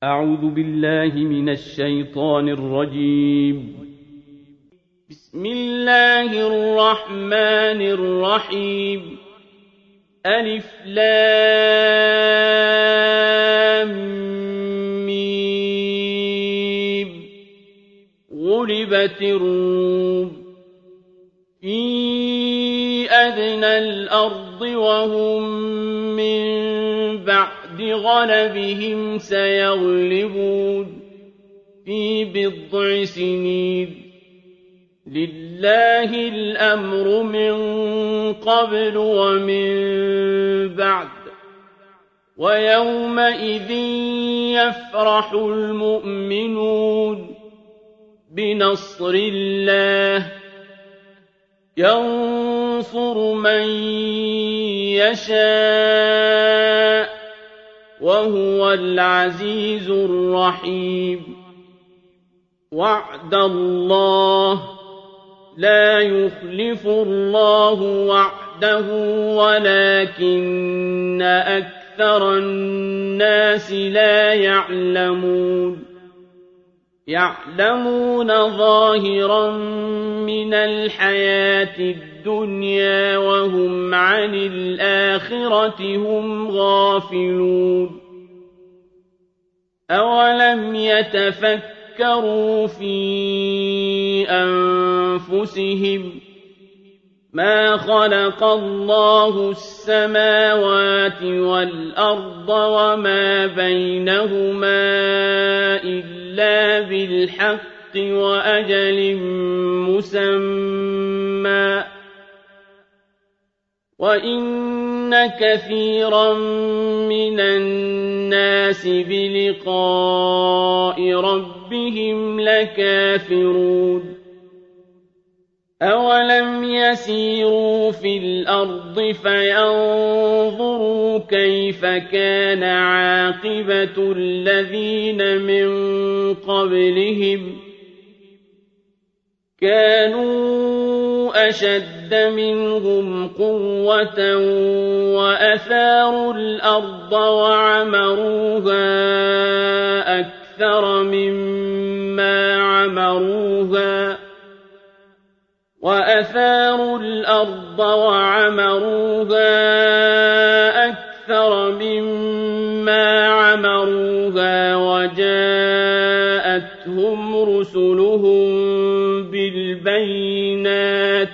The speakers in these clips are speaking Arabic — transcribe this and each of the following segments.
أعوذ بالله من الشيطان الرجيم. بسم الله الرحمن الرحيم. ألف لام ميم. غلبت الروم في أدنى الأرض وهم من بعد غلبهم سيغلبون في بضع سنين. لله الأمر من قبل ومن بعد ويومئذ يفرح المؤمنون بنصر الله ينصر من يشاء وهو العزيز الرحيم. وعد الله لا يخلف الله وعده ولكن أكثر الناس لا يعلمون. يعلمون ظاهرا من الحياة الدنيا وهم عن الآخرة هم غافلون. أولم يتفكروا في أنفسهم ما خلق الله السماوات والأرض وما بينهما إلا بالحق وأجل مسمى وإن كثيرا من الناس بلقاء ربهم لكافرون. أولم يسيروا في الأرض فينظروا كيف كان عاقبة الذين من قبلهم كانوا أشد منهم قوة وأثاروا الأرض وعمروها أكثر مما عمروها وجاءتهم رسلهم بالبينات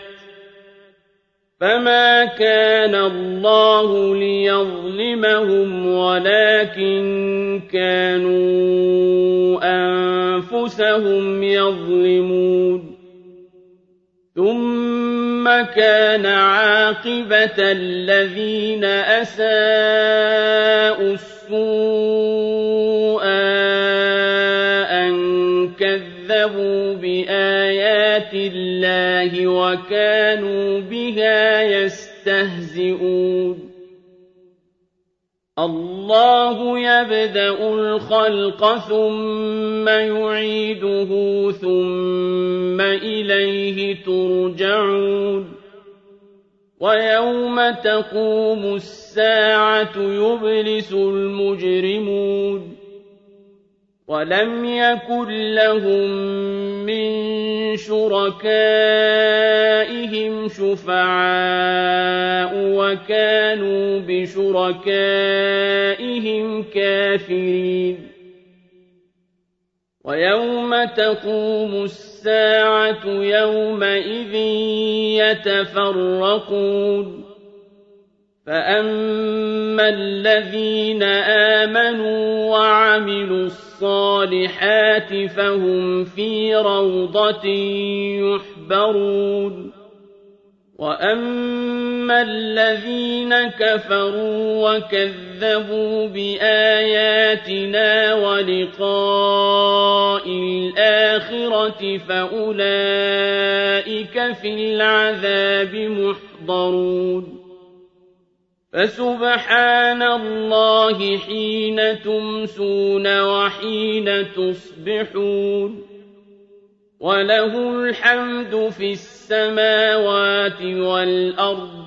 فما كان الله ليظلمهم ولكن كانوا أنفسهم يظلمون. ثم كان عاقبة الذين أساءوا السوء أن كذبوا بآيات الله وكانوا بها يستهزئون. الله يبدأ الخلق ثم يعيده ثم إليه ترجعون. ويوم تقوم الساعة يبلس المجرمون ولم يكن لهم من شركائهم شفعاء وكانوا بشركائهم كافرين. ويوم تقوم الساعة يومئذ يتفرقون فأما الذين آمنوا وعملوا الصالحات فهم في روضة يحبرون. وأما الذين كفروا وكذبوا بآياتنا ولقاء الآخرة فأولئك في العذاب محضرون. فسبحان الله حين تمسون وحين تصبحون وله الحمد في السماوات والأرض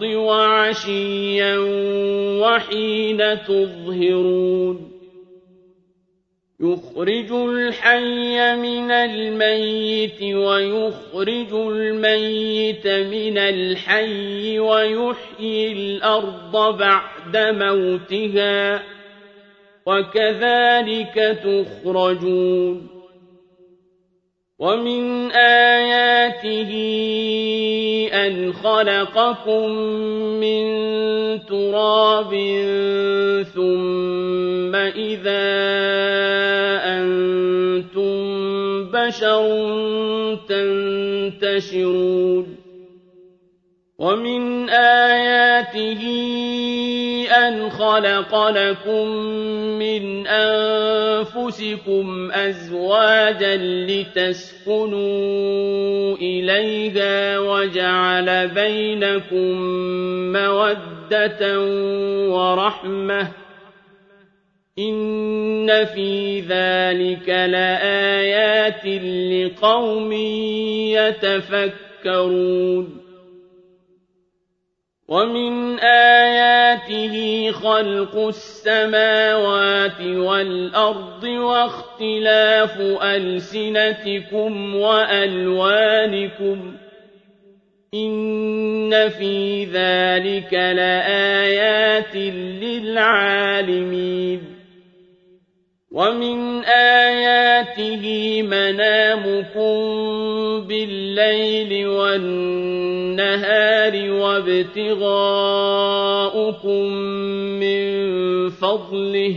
وعشيا وحين تظهرون. يخرج الحي من الميت ويخرج الميت من الحي ويحيي الأرض بعد موتها وكذلك تخرجون ومن آياته أن خلقكم من تراب ثم إذا أنتم بشر تنتشرون ومن آياته أن خلق لكم من أنفسكم أزواجا لتسكنوا إليها وجعل بينكم مودة ورحمة إن في ذلك لآيات لقوم يتفكرون ومن آياته خلق السماوات والأرض واختلاف ألسنتكم وألوانكم إن في ذلك لآيات للعالمين ومن آياته منامكم بالليل والنهار وابتغاؤكم من فضله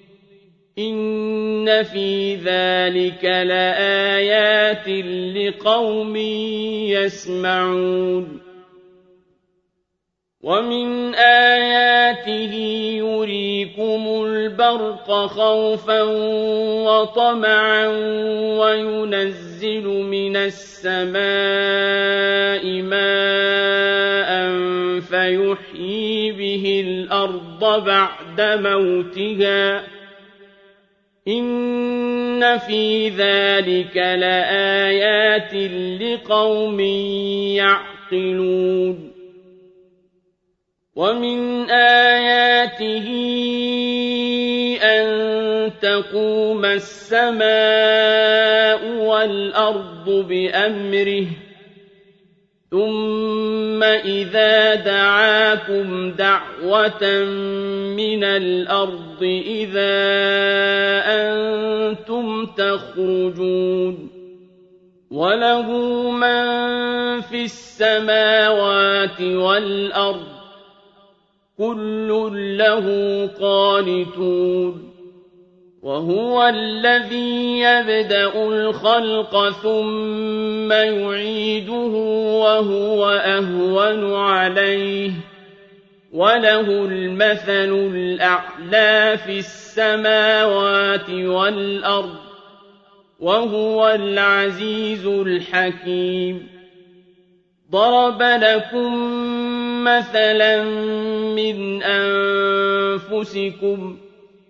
إن في ذلك لآيات لقوم يسمعون ومن آياته يريكم البرق خوفا وطمعا وينزل من السماء ماء فيحيي به الأرض بعد موتها إن في ذلك لآيات لقوم يعقلون ومن آياته أن تقوم السماء والأرض بأمره ثم إذا دعاكم دعوة من الأرض إذا أنتم تخرجون وله من في السماوات والأرض كل له قانتون وهو الذي يبدأ الخلق ثم يعيده وهو أهون عليه وله المثل الأعلى في السماوات والأرض وهو العزيز الحكيم ضرب لكم مثلا من أنفسكم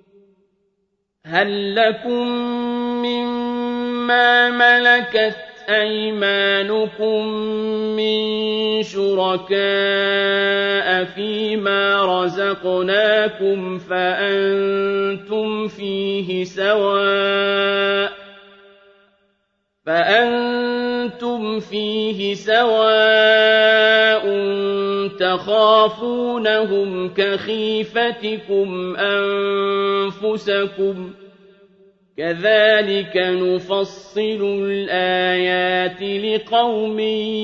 هل لكم مما ملكت أيمانكم من شركاء فيما رزقناكم فأنتم فيه سواء تخافونهم كخيفتكم أنفسكم كذلك نفصل الآيات لقوم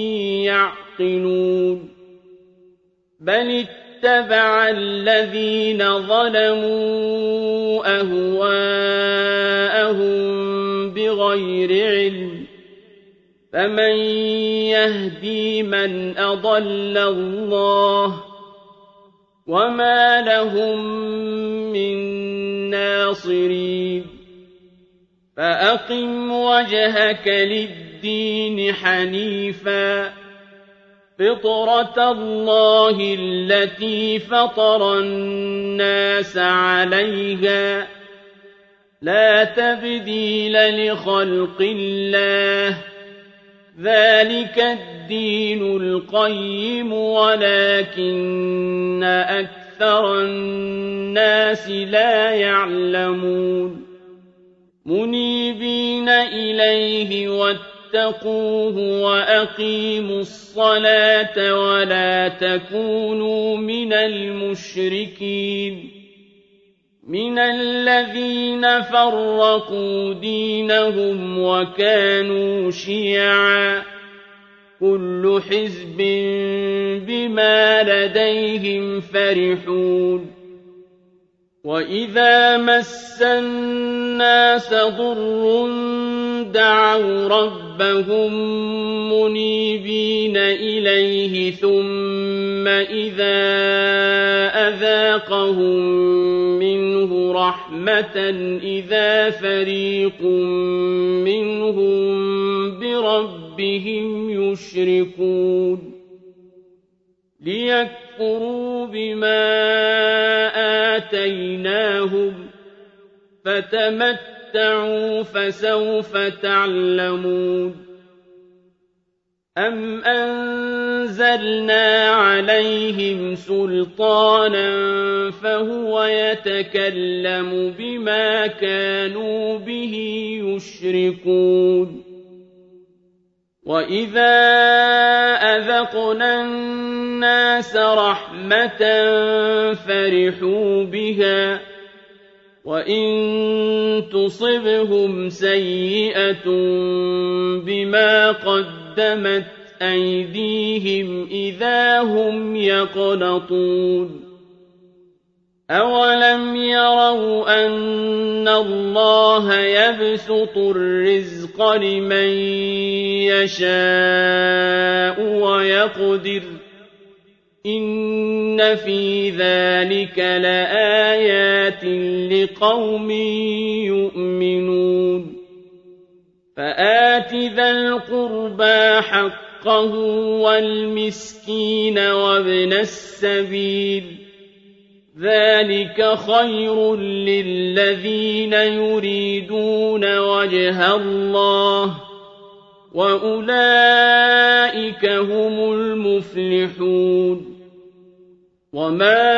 يعقلون بل اتبع الذين ظلموا أهواءهم بغير علم فمن يهدي من أضل الله وما لهم من ناصرين فأقم وجهك للدين حنيفا فطرة الله التي فطر الناس عليها لا تبديل لخلق الله ذلك الدين القيم ولكن أكثر الناس لا يعلمون منيبين إليه واتقوه وأقيموا الصلاة ولا تكونوا من المشركين من الذين فرقوا دينهم وكانوا شيعا كل حزب بما لديهم فرحون وإذا مس الناس ضر دعوا ربهم منيبين إليه ثم إذا أذاقهم منه رحمة إذا فريق منهم بربهم يشركون ليكفروا بما آتيناهم فتمتعوا فسوف تعلمون أم أنزلنا عليهم سلطانا فهو يتكلم بما كانوا به يشركون وإذا أذقنا الناس رحمة فرحوا بها وإن تصبهم سيئة بما قدمت أيديهم إذا هم يقنطون أولم يروا أن الله يبسط الرزق لمن يشاء ويقدر إن في ذلك لآيات لقوم يؤمنون فآت ذا القربى حقه والمسكين وابن السبيل ذلك خير للذين يريدون وجه الله وأولئك هم المفلحون وما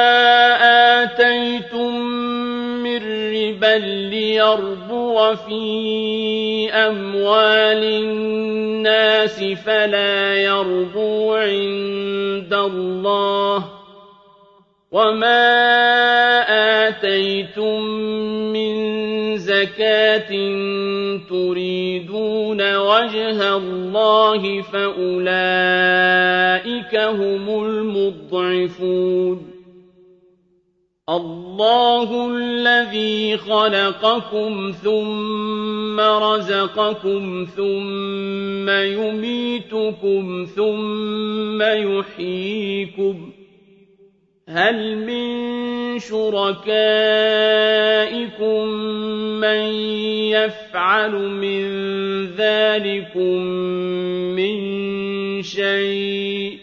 آتيتم من ربا ليربو في أموال الناس فلا يربو عند الله وما آتيتم من زكاة تريدون وجه الله فأولئك هم المضعفون الله الذي خلقكم ثم رزقكم ثم يميتكم ثم يحييكم هل من شركائكم من يفعل من ذلكم من شيء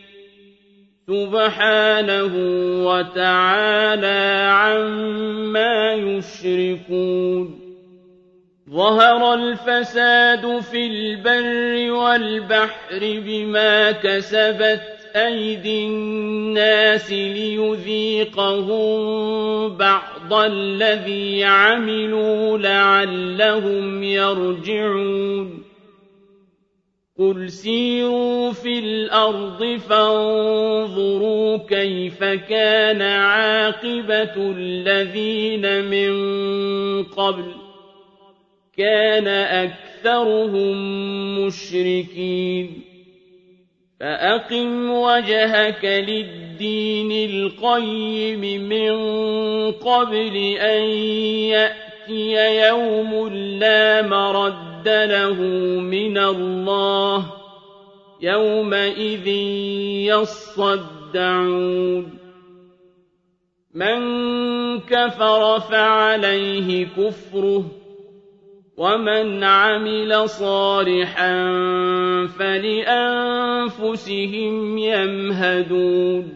سبحانه وتعالى عما يشركون ظهر الفساد في البر والبحر بما كسبت أيدي الناس ليذيقهم بعض الذي عملوا لعلهم يرجعون قل سيروا في الأرض فانظروا كيف كان عاقبة الذين من قبل كان أكثرهم مشركين فأقم وجهك للدين القيم من قبل أن يأتي يوم لا مرد له من الله يومئذ يصدعون من كفر فعليه كفره ومن عمل صالحا فلأنفسهم يمهدون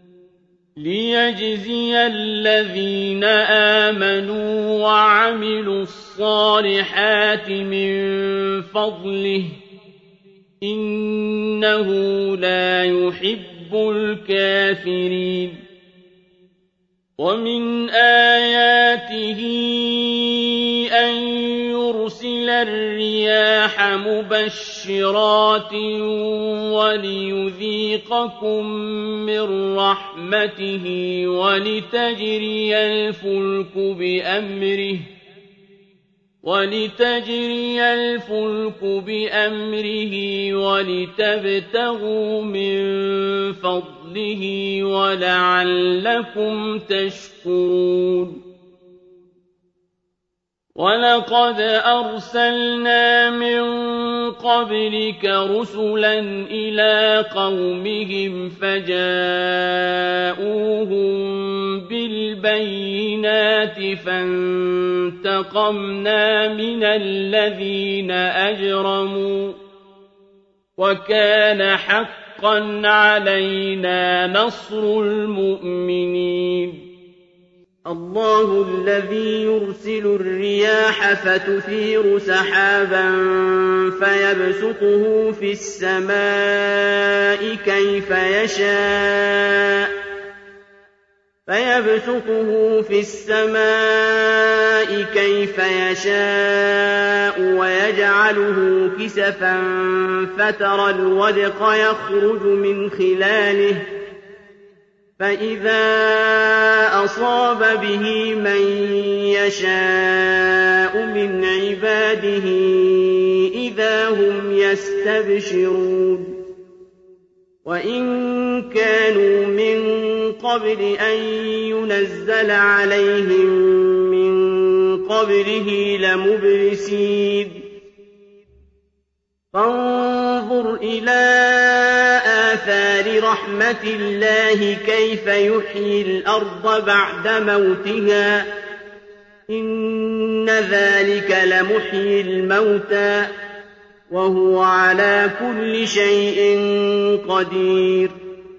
ليجزي الذين آمنوا وعملوا الصالحات من فضله إنه لا يحب الكافرين ومن آياته أن ليرسل الرياح مبشرات وليذيقكم من رحمته ولتجري الفلك بأمره ولتبتغوا من فضله ولعلكم تشكرون ولقد أرسلنا من قبلك رسلا إلى قومهم فجاءوهم بالبينات فانتقمنا من الذين أجرموا وكان حقا علينا نصر المؤمنين الله الذي يرسل الرياح فتثير سحابا فيبسطه في السماء كيف يشاء ويجعله كسفا فترى الودق يخرج من خلاله فإذا أصاب به من يشاء من عباده إذا هم يستبشرون وإن كانوا من قبل أن ينزل عليهم من قبله لمبلسين فانظر إلى آثار رحمة الله كيف يحيي الأرض بعد موتها إن ذلك لمحيي الموتى وهو على كل شيء قدير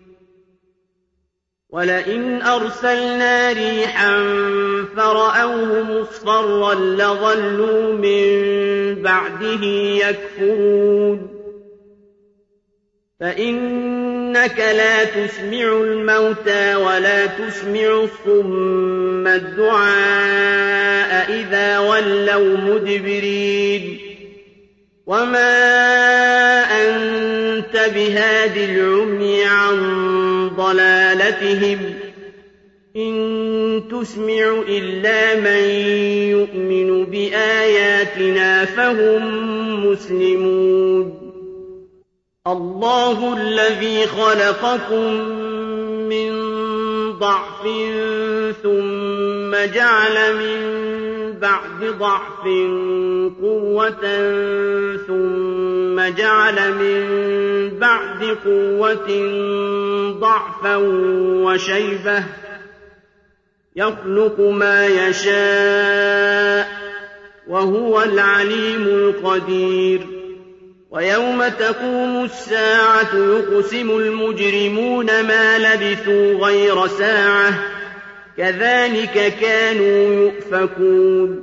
ولئن أرسلنا ريحا فرأوه مصفرا لظلوا من بعده يكفرون فإنك لا تسمع الموتى ولا تسمع الصم الدعاء إذا ولوا مدبرين وما أنت بهاد العمي عن ضلالتهم إن تسمع إلا من يؤمن بآياتنا فهم مسلمون الله الذي خلقكم من ضعف ثم جعل من بعد ضعف قوة ثم جعل من بعد قوة ضعفا وشيبة يخلق ما يشاء وهو العليم القدير ويوم تقوم الساعة يقسم المجرمون ما لبثوا غير ساعة كذلك كانوا يؤفكون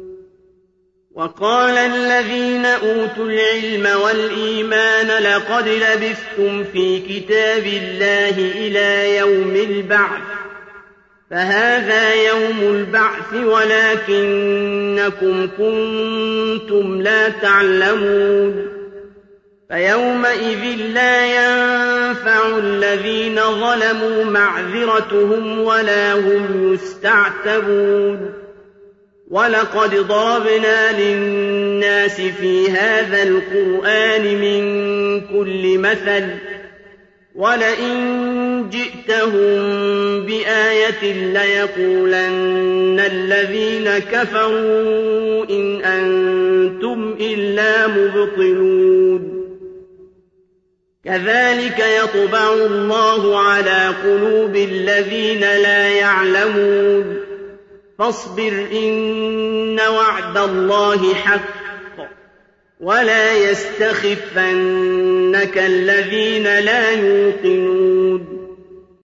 وقال الذين أوتوا العلم والإيمان لقد لبثتم في كتاب الله إلى يوم البعث فهذا يوم البعث ولكنكم كنتم لا تعلمون فيومئذ لا ينفع الذين ظلموا معذرتهم ولا هم يستعتبون ولقد ضربنا للناس في هذا القرآن من كل مثل ولئن جئتهم بآية ليقولن الذين كفروا إن أنتم إلا مبطلون كذلك يطبع الله على قلوب الذين لا يعلمون فاصبر إن وعد الله حق ولا يستخفنك الذين لا يوقنون